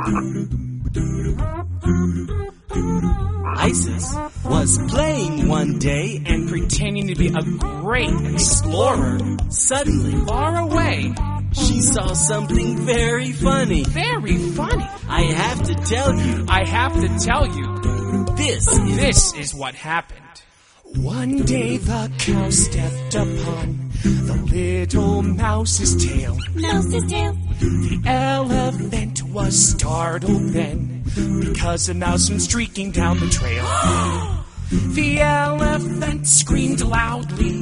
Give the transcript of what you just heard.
Isis was playing one day and pretending to be a great explorer. suddenly Far away. she saw something very funny. Very funny. I have to tell you, I have to tell you, this is what happened. One day the cow stepped upon the little mouse's tail. Mouse's tail. The elephant was startled then, because a mouse went streaking down the trail. The elephant screamed loudly.